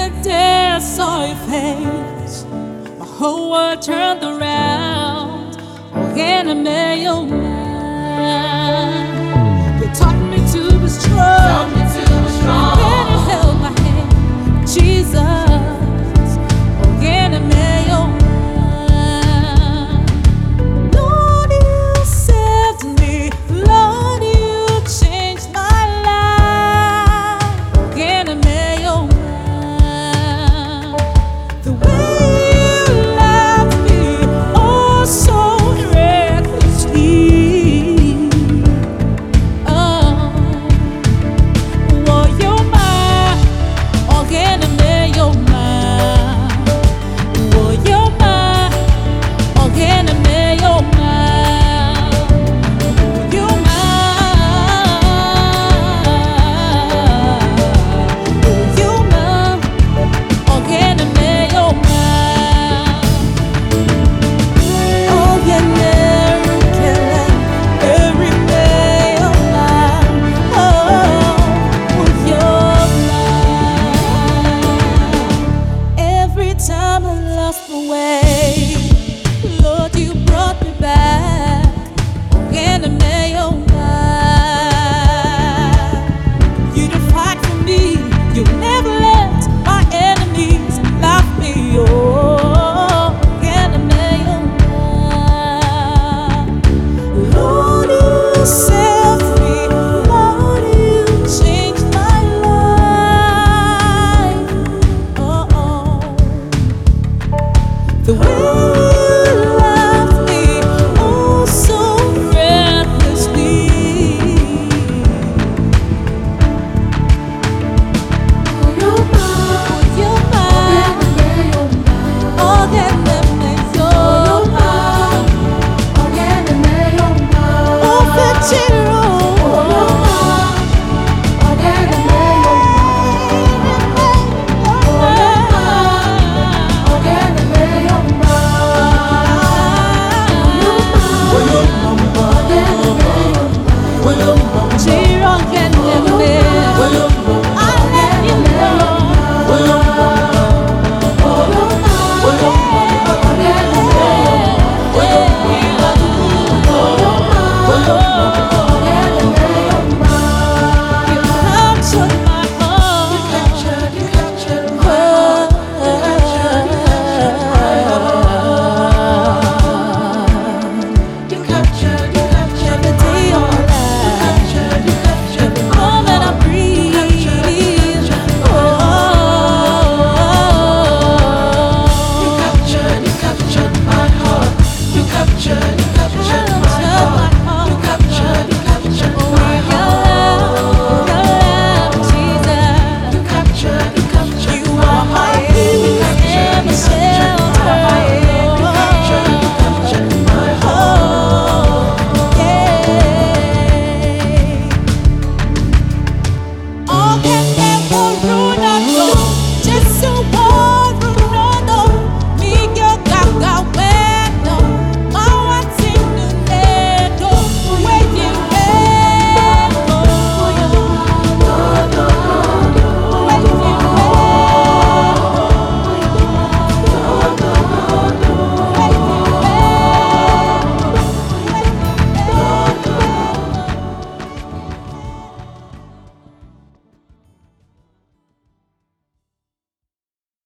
day I saw your face, my whole world turned around. Again, I made your mind. You taught me to be strong. Then you held my hand, Jesus. Again, I made your mind. Lord, you saved me. Lord, you changed my life. Again, I made your mind. The way you loved me, oh so recklessly. Oh, you're mine. Again, I made your mind. Oh, you're mine. Again, I made your mind. You're mine. You're mine. Again, I made your mind. Oh, you never can every day of mine. Oh, you're mine. Every time I lost my way,